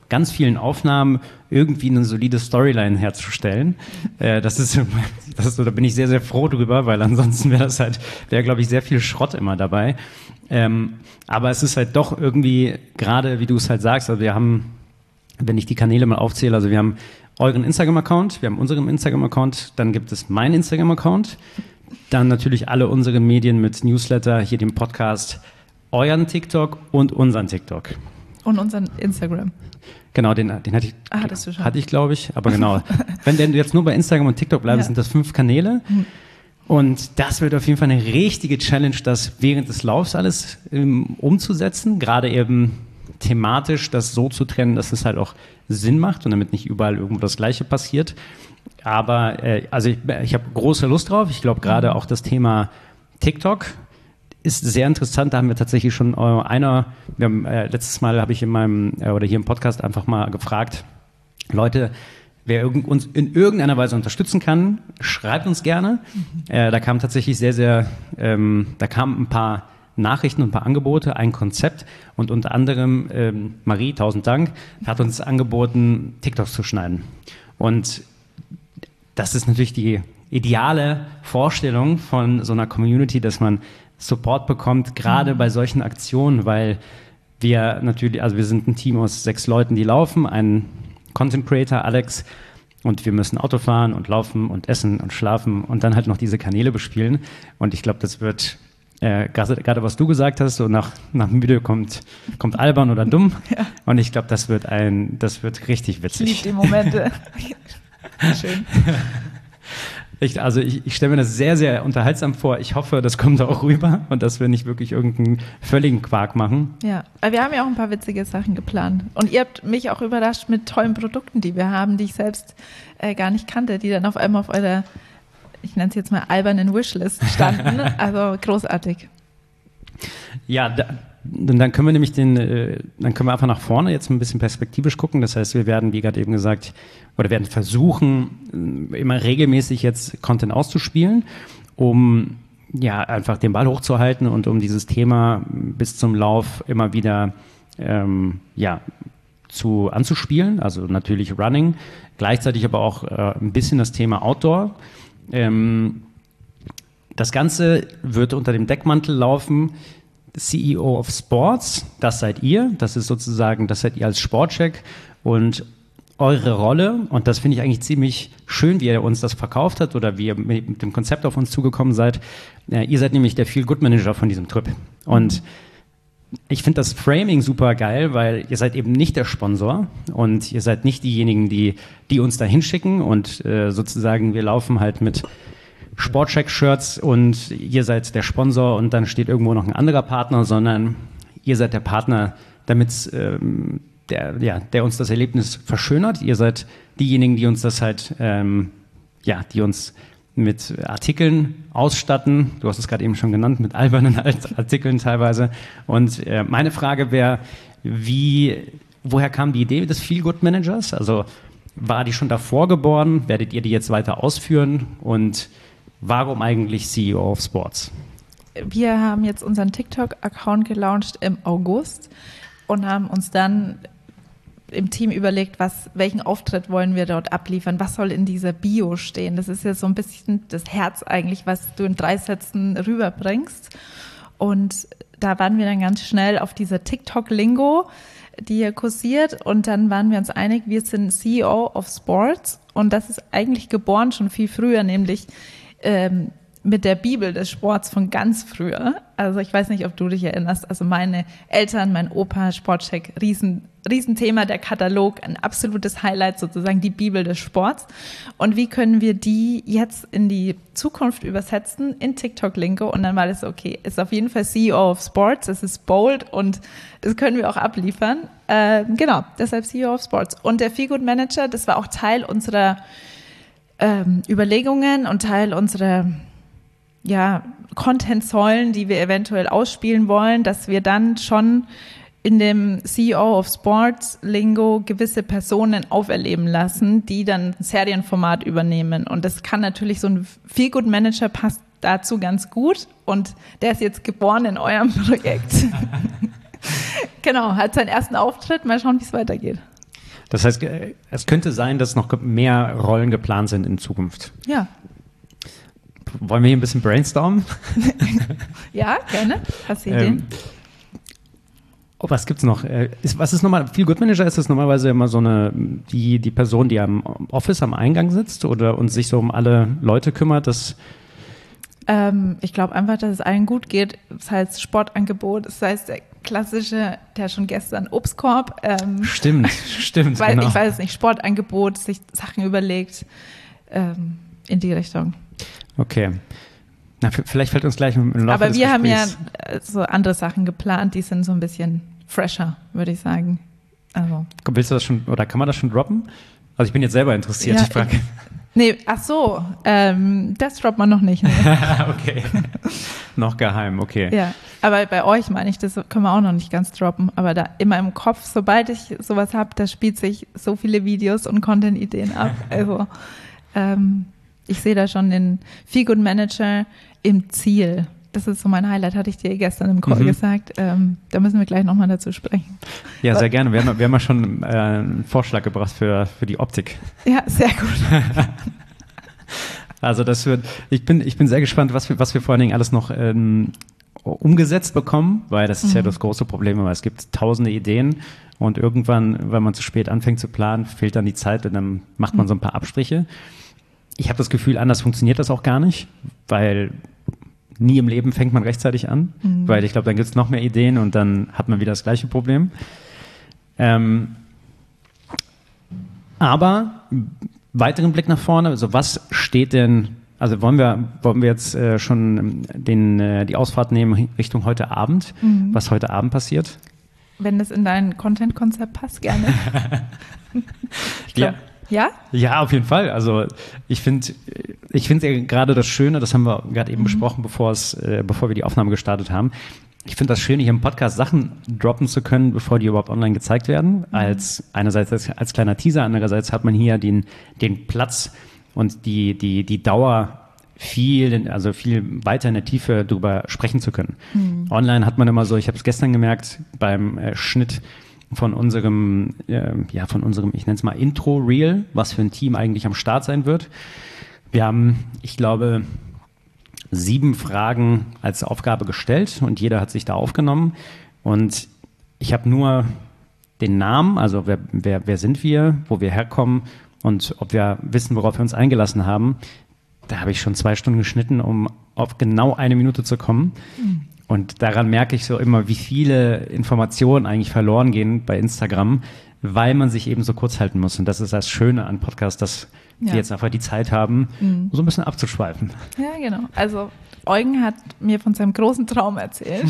ganz vielen Aufnahmen irgendwie eine solide Storyline herzustellen. Äh, das ist, das ist so, da bin ich sehr, sehr froh drüber, weil ansonsten wäre das halt, wäre, glaube ich, sehr viel Schrott immer dabei. Ähm, aber es ist halt doch irgendwie, gerade wie du es halt sagst, also wir haben, wenn ich die Kanäle mal aufzähle, also wir haben euren Instagram-Account, wir haben unseren Instagram-Account, dann gibt es meinen Instagram-Account, dann natürlich alle unsere Medien mit Newsletter, hier dem Podcast, euren TikTok und unseren TikTok. Und unseren Instagram. Genau, den, den hatte ich, ah, hattest du schon. hatte ich, glaube ich, aber genau. Wenn du jetzt nur bei Instagram und TikTok bleibst, ja. sind das fünf Kanäle. Hm. Und das wird auf jeden Fall eine richtige Challenge, das während des Laufs alles ähm, umzusetzen, gerade eben thematisch das so zu trennen, dass es halt auch Sinn macht und damit nicht überall irgendwo das Gleiche passiert. Aber äh, also ich, ich habe große Lust drauf. Ich glaube gerade auch das Thema TikTok ist sehr interessant. Da haben wir tatsächlich schon äh, einer, wir haben, äh, letztes Mal habe ich in meinem äh, oder hier im Podcast einfach mal gefragt, Leute, wer irgend, uns in irgendeiner Weise unterstützen kann, schreibt uns gerne. Mhm. Äh, da kamen tatsächlich sehr, sehr, ähm, da kamen ein paar Nachrichten und ein paar Angebote, ein Konzept und unter anderem ähm, Marie, tausend Dank, hat uns angeboten, TikToks zu schneiden. Und das ist natürlich die ideale Vorstellung von so einer Community, dass man Support bekommt, gerade mhm. bei solchen Aktionen, weil wir natürlich, also wir sind ein Team aus sechs Leuten, die laufen, ein Content Creator, Alex, und wir müssen Auto fahren und laufen und essen und schlafen und dann halt noch diese Kanäle bespielen. Und ich glaube, das wird, äh, gerade was du gesagt hast, so nach, nach müde kommt, kommt albern oder dumm. Ja. Und ich glaube, das wird ein, das wird richtig witzig. Ich liebe die Momente. Schön. Ich, also ich, ich stelle mir das sehr, sehr unterhaltsam vor. Ich hoffe, das kommt auch rüber und dass wir nicht wirklich irgendeinen völligen Quark machen. Ja, aber wir haben ja auch ein paar witzige Sachen geplant. Und ihr habt mich auch überrascht mit tollen Produkten, die wir haben, die ich selbst äh, gar nicht kannte, die dann auf einmal auf eurer, ich nenne es jetzt mal albernen Wishlist standen. Also großartig. Ja, da, dann können wir nämlich den, äh, dann können wir einfach nach vorne jetzt ein bisschen perspektivisch gucken. Das heißt, wir werden, wie gerade eben gesagt, oder werden versuchen, immer regelmäßig jetzt Content auszuspielen, um ja einfach den Ball hochzuhalten und um dieses Thema bis zum Lauf immer wieder ähm, ja, zu anzuspielen. Also natürlich Running, gleichzeitig aber auch äh, ein bisschen das Thema Outdoor. Ähm, das Ganze wird unter dem Deckmantel laufen. C E O of Sports, das seid ihr. Das ist sozusagen, das seid ihr als Sportcheck und eure Rolle, und das finde ich eigentlich ziemlich schön, wie ihr uns das verkauft habt oder wie ihr mit dem Konzept auf uns zugekommen seid. Ja, ihr seid nämlich der Feel-Good-Manager von diesem Trip. Und ich finde das Framing super geil, weil ihr seid eben nicht der Sponsor und ihr seid nicht diejenigen, die, die uns da hinschicken und äh, sozusagen wir laufen halt mit Sportcheck-Shirts und ihr seid der Sponsor und dann steht irgendwo noch ein anderer Partner, sondern ihr seid der Partner, damit ähm, der, ja, der uns das Erlebnis verschönert. Ihr seid diejenigen, die uns das halt, ähm, ja, die uns mit Artikeln ausstatten. Du hast es gerade eben schon genannt, mit albernen Artikeln teilweise. Und äh, meine Frage wäre, wie, woher kam die Idee des Feel-Good-Managers? Also war die schon davor geboren? Werdet ihr die jetzt weiter ausführen? Und warum eigentlich C E O of Sports? Wir haben jetzt unseren TikTok-Account gelauncht im August und haben uns dann im Team überlegt, was, welchen Auftritt wollen wir dort abliefern, was soll in dieser Bio stehen. Das ist ja so ein bisschen das Herz eigentlich, was du in drei Sätzen rüberbringst. Und da waren wir dann ganz schnell auf dieser TikTok-Lingo, die hier kursiert. Und dann waren wir uns einig, wir sind C E O of Sports. Und das ist eigentlich geboren schon viel früher, nämlich ähm, mit der Bibel des Sports von ganz früher. Also ich weiß nicht, ob du dich erinnerst. Also meine Eltern, mein Opa, Sportcheck, riesen, Riesenthema, der Katalog, ein absolutes Highlight sozusagen, die Bibel des Sports. Und wie können wir die jetzt in die Zukunft übersetzen in TikTok-Lingo? Und dann war das okay, ist auf jeden Fall C E O of Sports, es ist bold und das können wir auch abliefern. Äh, genau, deshalb C E O of Sports. Und der Feel Good Manager, das war auch Teil unserer ähm, Überlegungen und Teil unserer ja, Content-Säulen, die wir eventuell ausspielen wollen, dass wir dann schon in dem C E O of Sports Lingo gewisse Personen auferleben lassen, die dann ein Serienformat übernehmen. Und das kann natürlich so ein Feel-Good-Manager passt dazu ganz gut. Und der ist jetzt geboren in eurem Projekt. Genau, hat seinen ersten Auftritt. Mal schauen, wie es weitergeht. Das heißt, es könnte sein, dass noch mehr Rollen geplant sind in Zukunft. Ja. Wollen wir hier ein bisschen brainstormen? Ja, gerne. Hast du Ideen? Ähm, oh, was gibt's noch? Ist, was ist nochmal, Feel Good Manager, ist das normalerweise immer so eine, die, die Person, die am Office am Eingang sitzt oder und sich so um alle Leute kümmert, das ähm, ich glaube einfach, dass es allen gut geht. Das heißt Sportangebot, das heißt der klassische, der schon gestern Obstkorb. Ähm, stimmt, stimmt, weil, genau. Ich weiß es nicht, Sportangebot, sich Sachen überlegt, ähm, in die Richtung. Okay. Na, f- vielleicht fällt uns gleich im Laufe Aber des wir haben ja Gesprächs- äh, so andere Sachen geplant, die sind so ein bisschen fresher, würde ich sagen. Also. Willst du das schon, oder kann man das schon droppen? Also ich bin jetzt selber interessiert, Ja, ich frage. Nee, ach so, ähm, das droppt man noch nicht. Ne? Okay. Noch geheim, okay. Ja, aber bei euch meine ich, das können wir auch noch nicht ganz droppen. Aber da immer im Kopf, sobald ich sowas habe, da spielt sich so viele Videos und Content-Ideen ab. Also ähm, ich sehe da schon den Feel Good Manager im Ziel. Das ist so mein Highlight, hatte ich dir gestern im Call Mhm. gesagt. Ähm, da müssen wir gleich nochmal dazu sprechen. Ja, sehr gerne. Wir haben, wir haben ja schon äh, einen Vorschlag gebracht für, für die Optik. Ja, sehr gut. Also das wird, ich bin, ich bin sehr gespannt, was wir, was wir vor allen Dingen alles noch ähm, umgesetzt bekommen, weil das ist Mhm. ja das große Problem, weil es gibt tausende Ideen und irgendwann, wenn man zu spät anfängt zu planen, fehlt dann die Zeit und dann macht man so ein paar Abstriche. Ich habe das Gefühl, anders funktioniert das auch gar nicht, weil nie im Leben fängt man rechtzeitig an, Mhm. weil ich glaube, dann gibt es noch mehr Ideen und dann hat man wieder das gleiche Problem. Ähm, aber weiteren Blick nach vorne, also was steht denn, also wollen wir, wollen wir jetzt äh, schon den, äh, die Ausfahrt nehmen Richtung heute Abend, Mhm. was heute Abend passiert? Wenn das in dein Content-Konzept passt, gerne. Ich glaub, ja? Ja, auf jeden Fall. Also ich finde, ich finde ja gerade das Schöne, das haben wir gerade eben Mhm. besprochen, bevor es, äh, bevor wir die Aufnahme gestartet haben. Ich finde das schön, hier im Podcast Sachen droppen zu können, bevor die überhaupt online gezeigt werden. Als einerseits als, als kleiner Teaser, andererseits hat man hier den, den Platz und die, die, die Dauer, viel, also viel weiter in der Tiefe darüber sprechen zu können. Mhm. Online hat man immer so, ich habe es gestern gemerkt, beim äh, Schnitt von unserem, äh, ja, von unserem, ich nenne es mal Intro-Reel, was für ein Team eigentlich am Start sein wird. Wir haben, ich glaube, sieben Fragen als Aufgabe gestellt und jeder hat sich da aufgenommen. Und ich habe nur den Namen, also wer, wer, wer sind wir, wo wir herkommen und ob wir wissen, worauf wir uns eingelassen haben. Da habe ich schon zwei Stunden geschnitten, um auf genau eine Minute zu kommen. Mhm. Und daran merke ich so immer, wie viele Informationen eigentlich verloren gehen bei Instagram, weil man sich eben so kurz halten muss. Und das ist das Schöne an Podcasts, dass Ja. die jetzt einfach die Zeit haben, Mhm. so ein bisschen abzuschweifen. Ja, genau. Also Eugen hat mir von seinem großen Traum erzählt.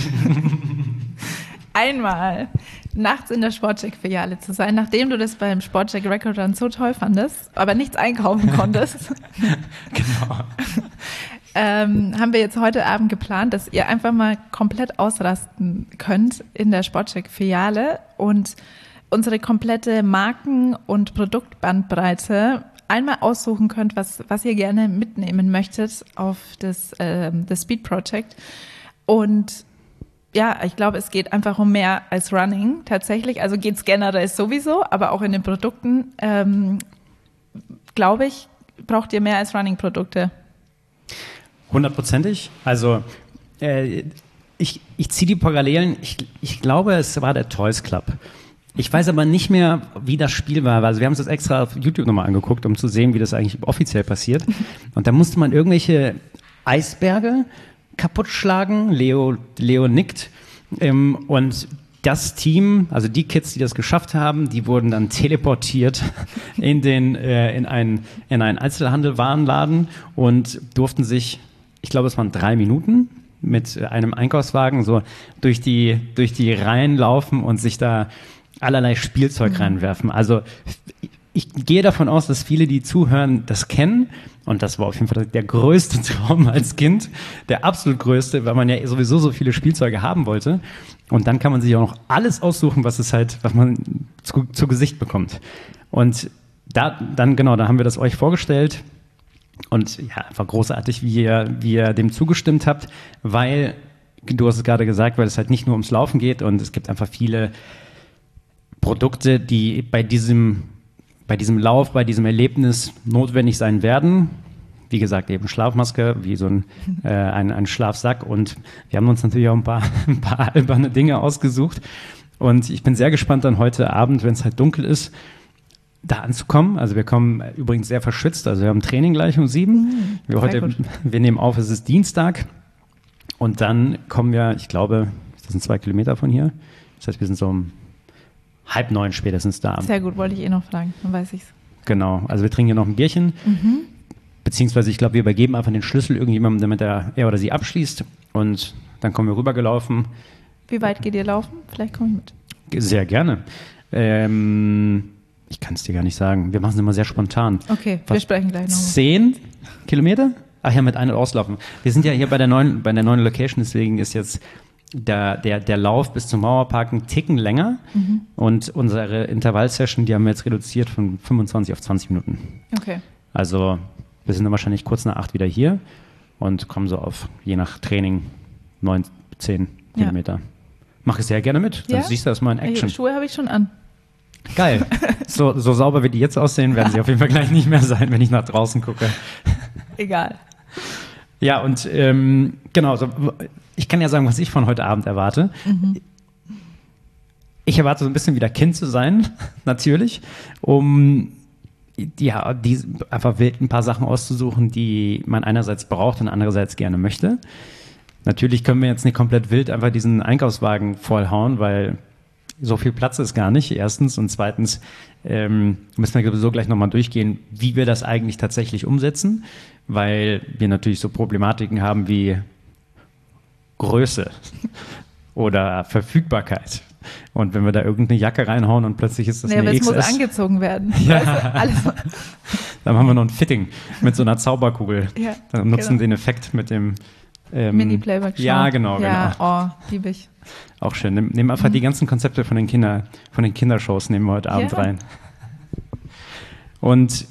Einmal nachts in der Sportcheck-Filiale zu sein, nachdem du das beim Sportcheck Record Run so toll fandest, aber nichts einkaufen konntest. Genau. ähm, haben wir jetzt heute Abend geplant, dass ihr einfach mal komplett ausrasten könnt in der Sportcheck-Filiale und unsere komplette Marken- und Produktbandbreite einmal aussuchen könnt, was, was ihr gerne mitnehmen möchtet auf das, ähm, das Speed Project. Und ja, ich glaube, es geht einfach um mehr als Running tatsächlich. Also geht es generell sowieso, aber auch in den Produkten, ähm, glaube ich, braucht ihr mehr als Running-Produkte. Hundertprozentig. Also äh, ich, ich ziehe die Parallelen. Ich, ich glaube, es war der Toys Club. Ich weiß aber nicht mehr, wie das Spiel war. Also wir haben uns das extra auf YouTube nochmal angeguckt, um zu sehen, wie das eigentlich offiziell passiert. Und da musste man irgendwelche Eisberge kaputt schlagen. Leo, Leo nickt. Ähm, und das Team, also die Kids, die das geschafft haben, die wurden dann teleportiert in den äh, in einen in einen Einzelhandel-Warenladen und durften sich, ich glaube, es waren drei Minuten mit einem Einkaufswagen so durch die durch die Reihen laufen und sich da allerlei Spielzeug mhm. reinwerfen. Also ich gehe davon aus, dass viele, die zuhören, das kennen. Und das war auf jeden Fall der größte Traum als Kind. Der absolut größte, weil man ja sowieso so viele Spielzeuge haben wollte. Und dann kann man sich auch noch alles aussuchen, was es halt, was man zu, zu Gesicht bekommt. Und da, dann, genau, da haben wir das euch vorgestellt. Und ja, einfach großartig, wie ihr, wie ihr dem zugestimmt habt, weil, du hast es gerade gesagt, weil es halt nicht nur ums Laufen geht und es gibt einfach viele Produkte, die bei diesem, bei diesem Lauf, bei diesem Erlebnis notwendig sein werden. Wie gesagt, eben Schlafmaske, wie so ein, äh, ein, ein Schlafsack. Und wir haben uns natürlich auch ein paar, ein paar alberne Dinge ausgesucht. Und ich bin sehr gespannt, dann heute Abend, wenn es halt dunkel ist, da anzukommen. Also wir kommen übrigens sehr verschwitzt. Also wir haben Training gleich um sieben. Mhm, wir, heute, wir nehmen auf, es ist Dienstag. Und dann kommen wir, ich glaube, das sind zwei Kilometer von hier. Das heißt, wir sind so um halb neun spätestens da. Sehr gut, wollte ich eh noch fragen. Dann weiß ich's. Genau. Also wir trinken hier noch ein Bierchen. Mhm. Beziehungsweise, ich glaube, wir übergeben einfach den Schlüssel irgendjemandem, damit er, er oder sie abschließt. Und dann kommen wir rübergelaufen. Wie weit geht ihr laufen? Vielleicht komme ich mit. Sehr gerne. Ähm, ich kann es dir gar nicht sagen. Wir machen es immer sehr spontan. Okay, wir Was, sprechen gleich noch. Zehn Kilometer? Ach ja, mit Ein- und Auslaufen. Wir sind ja hier bei der neuen, bei der neuen Location, deswegen ist jetzt der, der, der Lauf bis zum Mauerpark einen Ticken länger. Mhm. Und unsere Intervallsession, die haben wir jetzt reduziert von fünfundzwanzig auf zwanzig Minuten. Okay. Also wir sind dann wahrscheinlich kurz nach acht wieder hier und kommen so auf, je nach Training, neun, zehn ja. Kilometer. Mach es sehr gerne mit, dann ja? siehst du das mal in Action. Die Schuhe habe ich schon an. Geil. So, so sauber wie die jetzt aussehen, werden sie auf jeden Fall gleich nicht mehr sein, wenn ich nach draußen gucke. Egal. Ja, und ähm, genau, so, ich kann ja sagen, was ich von heute Abend erwarte. Mhm. Ich erwarte so ein bisschen wieder Kind zu sein, natürlich, um ja, die, einfach wild ein paar Sachen auszusuchen, die man einerseits braucht und andererseits gerne möchte. Natürlich können wir jetzt nicht komplett wild einfach diesen Einkaufswagen vollhauen, weil so viel Platz ist gar nicht, erstens. Und zweitens ähm, müssen wir sowieso gleich nochmal durchgehen, wie wir das eigentlich tatsächlich umsetzen, weil wir natürlich so Problematiken haben wie Größe oder Verfügbarkeit. Und wenn wir da irgendeine Jacke reinhauen und plötzlich ist das nee, eine aber X S. Es muss angezogen werden. Ja. Weißt du, alles. Dann machen wir noch ein Fitting mit so einer Zauberkugel. Ja, Dann nutzen genau. den Effekt mit dem ähm, Mini-Playback-Show. Ja, genau, ja, genau. Oh, liebe ich. Auch schön. Nehmen nehm einfach mhm. die ganzen Konzepte von den, Kinder, von den Kindershows nehmen wir heute Abend ja. rein. Und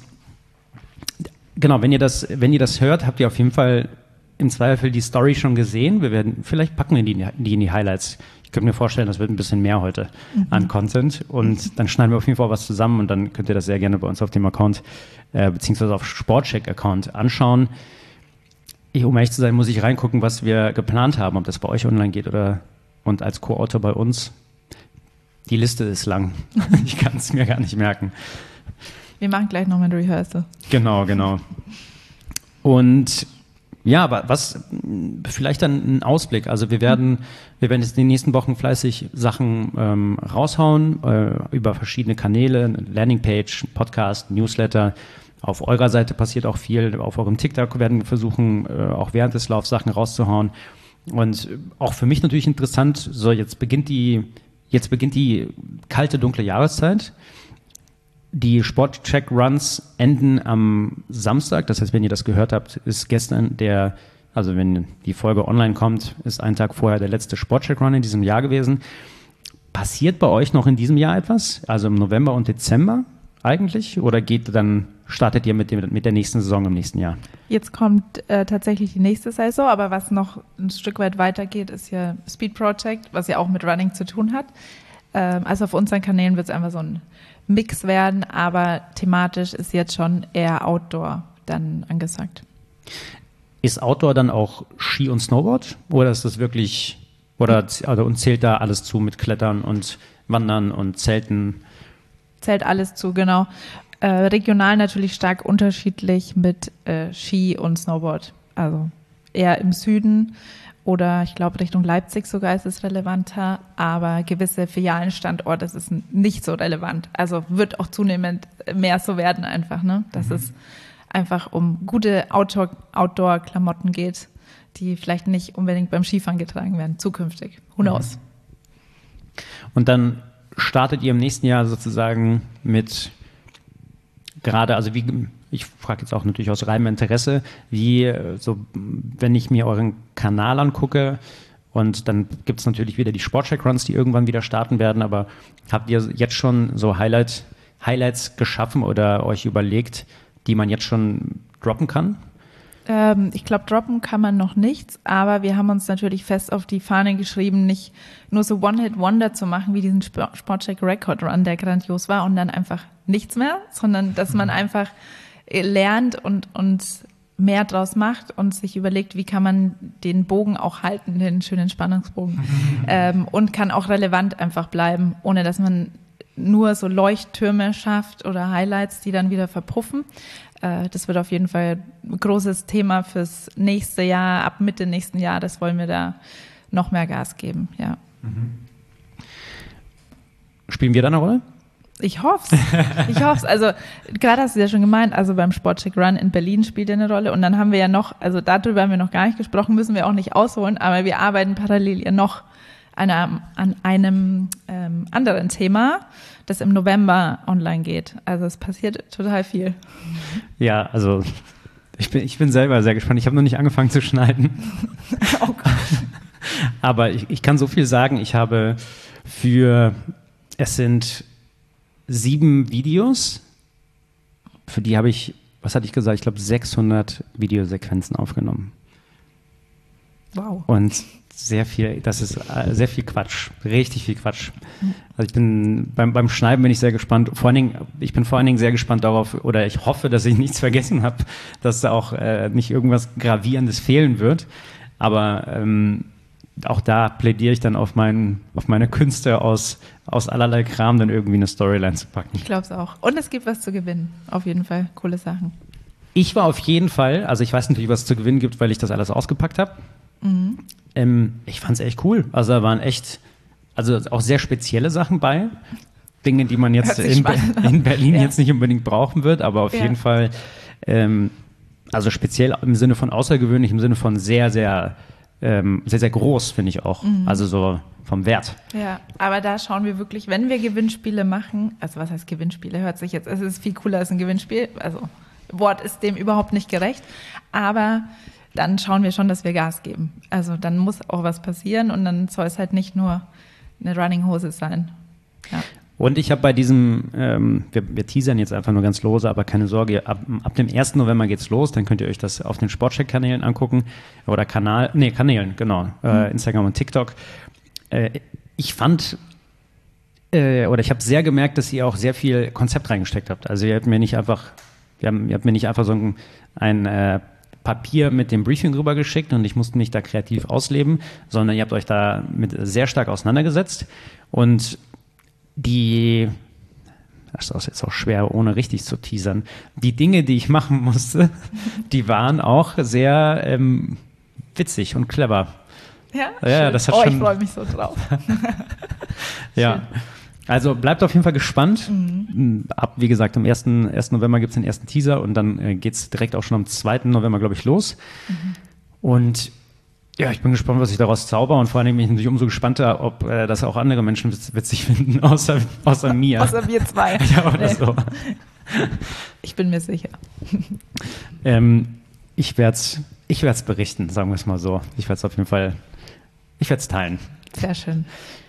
genau, wenn ihr das, wenn ihr das hört, habt ihr auf jeden Fall im Zweifel die Story schon gesehen. Wir werden, vielleicht packen wir die, die in die Highlights. Ich könnte mir vorstellen, das wird ein bisschen mehr heute mhm. an Content. Und dann schneiden wir auf jeden Fall was zusammen und dann könnt ihr das sehr gerne bei uns auf dem Account, äh, beziehungsweise auf Sportcheck-Account anschauen. Ich, um ehrlich zu sein, muss ich reingucken, was wir geplant haben, ob das bei euch online geht oder und als Co-Autor bei uns. Die Liste ist lang. Ich kann es mir gar nicht merken. Wir machen gleich nochmal ein Rehearsal. Genau, genau. Und ja, aber was, vielleicht dann ein Ausblick. Also wir werden, wir werden jetzt in den nächsten Wochen fleißig Sachen ähm, raushauen, äh, über verschiedene Kanäle, Landingpage, Podcast, Newsletter. Auf eurer Seite passiert auch viel. Auf eurem TikTok werden wir versuchen, äh, auch während des Laufs Sachen rauszuhauen. Und auch für mich natürlich interessant, so jetzt beginnt die, jetzt beginnt die kalte, dunkle Jahreszeit. Die Sportcheck-Runs enden am Samstag. Das heißt, wenn ihr das gehört habt, ist gestern der, also wenn die Folge online kommt, ist ein Tag vorher der letzte Sportcheck-Run in diesem Jahr gewesen. Passiert bei euch noch in diesem Jahr etwas? Also im November und Dezember eigentlich? Oder geht dann, startet ihr mit, dem, mit der nächsten Saison im nächsten Jahr? Jetzt kommt äh, tatsächlich die nächste Saison, aber was noch ein Stück weit weitergeht, ist ja Speed Project, was ja auch mit Running zu tun hat. Ähm, also auf unseren Kanälen wird es einfach so ein Mix werden, aber thematisch ist jetzt schon eher Outdoor dann angesagt. Ist Outdoor dann auch Ski und Snowboard? Oder ist das wirklich, oder also, und zählt da alles zu mit Klettern und Wandern und Zelten? Zählt alles zu, genau. Äh, regional natürlich stark unterschiedlich mit äh, Ski und Snowboard. Also eher im Süden oder ich glaube Richtung Leipzig sogar ist es relevanter, aber gewisse Filialenstandorte ist es nicht so relevant. Also wird auch zunehmend mehr so werden einfach, ne? Dass mhm. es einfach um gute Outdoor, Outdoor-Klamotten geht, die vielleicht nicht unbedingt beim Skifahren getragen werden, zukünftig. Who knows? Und dann startet ihr im nächsten Jahr sozusagen mit gerade, also wie, ich frage jetzt auch natürlich aus reinem Interesse, wie, so, wenn ich mir euren Kanal angucke und dann gibt es natürlich wieder die Sportcheck-Runs, die irgendwann wieder starten werden, aber habt ihr jetzt schon so Highlight, Highlights geschaffen oder euch überlegt, die man jetzt schon droppen kann? Ähm, ich glaube, droppen kann man noch nichts, aber wir haben uns natürlich fest auf die Fahne geschrieben, nicht nur so One-Hit-Wonder zu machen, wie diesen Sport- Sportcheck Record Run, der grandios war und dann einfach nichts mehr, sondern dass man einfach lernt und, und mehr draus macht und sich überlegt, wie kann man den Bogen auch halten, den schönen Spannungsbogen, ähm, und kann auch relevant einfach bleiben, ohne dass man nur so Leuchttürme schafft oder Highlights, die dann wieder verpuffen. Äh, das wird auf jeden Fall ein großes Thema fürs nächste Jahr, ab Mitte nächsten Jahres wollen wir da noch mehr Gas geben, ja. Spielen wir da eine Rolle? Ich hoff's. Ich hoff's. Also, gerade hast du ja schon gemeint, also beim Sportcheck Run in Berlin spielt er eine Rolle. Und dann haben wir ja noch, also darüber haben wir noch gar nicht gesprochen, müssen wir auch nicht ausholen, aber wir arbeiten parallel ja noch an einem, an einem ähm, anderen Thema, das im November online geht. Also es passiert total viel. Ja, also ich bin, ich bin selber sehr gespannt. Ich habe noch nicht angefangen zu schneiden. Oh Gott. Aber ich, ich kann so viel sagen. Ich habe für, es sind sieben Videos, für die habe ich, was hatte ich gesagt, ich glaube sechshundert Videosequenzen aufgenommen. Wow. Und sehr viel, das ist äh, sehr viel Quatsch, richtig viel Quatsch. Also ich bin, beim, beim Schneiden bin ich sehr gespannt, vor allen Dingen, ich bin vor allen Dingen sehr gespannt darauf, oder ich hoffe, dass ich nichts vergessen habe, dass da auch äh, nicht irgendwas Gravierendes fehlen wird, aber ähm, auch da plädiere ich dann auf, mein, auf meine Künste aus, aus allerlei Kram dann irgendwie eine Storyline zu packen. Ich glaube es auch. Und es gibt was zu gewinnen. Auf jeden Fall. Coole Sachen. Ich war auf jeden Fall, also ich weiß natürlich, was es zu gewinnen gibt, weil ich das alles ausgepackt habe. Mhm. Ähm, ich fand es echt cool. Also da waren echt, also auch sehr spezielle Sachen bei. Dinge, die man jetzt in, Be- in Berlin ja. jetzt nicht unbedingt brauchen wird, aber auf ja. jeden Fall, ähm, also speziell im Sinne von außergewöhnlich, im Sinne von sehr, sehr Ähm, sehr, sehr groß, finde ich auch. Mhm. Also so vom Wert. Ja, aber da schauen wir wirklich, wenn wir Gewinnspiele machen, also was heißt Gewinnspiele, hört sich jetzt, es ist viel cooler als ein Gewinnspiel, also Wort ist dem überhaupt nicht gerecht, aber dann schauen wir schon, dass wir Gas geben. Also dann muss auch was passieren und dann soll es halt nicht nur eine Running Hose sein. Ja. Und ich habe bei diesem, ähm, wir, wir teasern jetzt einfach nur ganz lose, aber keine Sorge, ab, ab dem ersten November geht's los, dann könnt ihr euch das auf den Sportcheck-Kanälen angucken oder Kanal, nee, Kanälen, genau, äh, mhm. Instagram und TikTok. Äh, ich fand, äh, oder ich habe sehr gemerkt, dass ihr auch sehr viel Konzept reingesteckt habt. Also ihr habt mir nicht einfach, wir haben, ihr habt mir nicht einfach so ein, ein äh, Papier mit dem Briefing rübergeschickt und ich musste mich da kreativ ausleben, sondern ihr habt euch da mit sehr stark auseinandergesetzt und die, das ist jetzt auch schwer, ohne richtig zu teasern, die Dinge, die ich machen musste, die waren auch sehr ähm, witzig und clever. Ja, ja das hat oh, schon, ich freue mich so drauf. Ja, also bleibt auf jeden Fall gespannt. Mhm. Ab, wie gesagt, am ersten November gibt es den ersten Teaser und dann äh, geht es direkt auch schon am zweiten November, glaube ich, los. Mhm. Und ja, ich bin gespannt, was ich daraus zauber und vor allem bin ich natürlich umso gespannter, ob äh, das auch andere Menschen witzig finden, außer, außer mir. Außer wir zwei. Ja, oder nee. so. Ich bin mir sicher. Ähm, ich werde es ich werd's berichten, sagen wir es mal so. Ich werde es auf jeden Fall, ich werde es teilen. Sehr schön.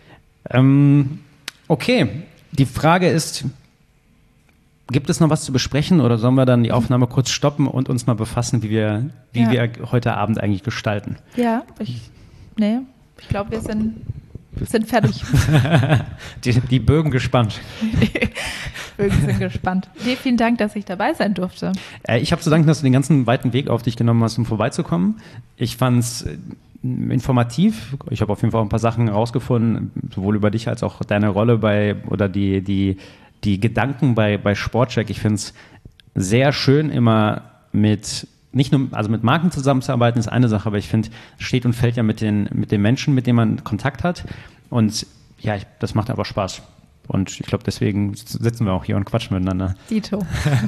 Ähm, okay, die Frage ist, gibt es noch was zu besprechen oder sollen wir dann die Aufnahme kurz stoppen und uns mal befassen, wie wir, wie ja. wir heute Abend eigentlich gestalten? Ja, ich, nee, ich glaube, wir sind, sind fertig. die, die Bögen gespannt. Die Bögen sind gespannt. Dir vielen Dank, dass ich dabei sein durfte. Äh, ich habe zu danken, dass du den ganzen weiten Weg auf dich genommen hast, um vorbeizukommen. Ich fand es informativ. Ich habe auf jeden Fall auch ein paar Sachen herausgefunden, sowohl über dich als auch deine Rolle bei oder die, die Die Gedanken bei, bei Sportcheck. Ich finde es sehr schön, immer mit, nicht nur, also mit Marken zusammenzuarbeiten, ist eine Sache, aber ich finde, es steht und fällt ja mit den, mit den Menschen, mit denen man Kontakt hat. Und ja, ich, das macht aber Spaß. Und ich glaube, deswegen sitzen wir auch hier und quatschen miteinander. Dito.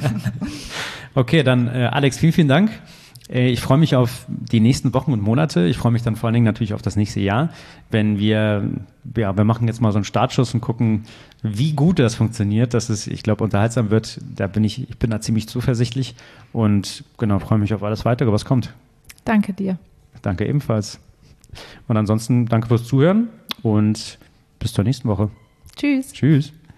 Okay, dann äh, Alex, vielen, vielen Dank. Ich freue mich auf die nächsten Wochen und Monate. Ich freue mich dann vor allen Dingen natürlich auf das nächste Jahr, wenn wir, ja, wir machen jetzt mal so einen Startschuss und gucken, wie gut das funktioniert, dass es, ich glaube, unterhaltsam wird. Da bin ich, ich bin da ziemlich zuversichtlich und genau, freue mich auf alles Weitere, was kommt. Danke dir. Danke ebenfalls. Und ansonsten danke fürs Zuhören und bis zur nächsten Woche. Tschüss. Tschüss.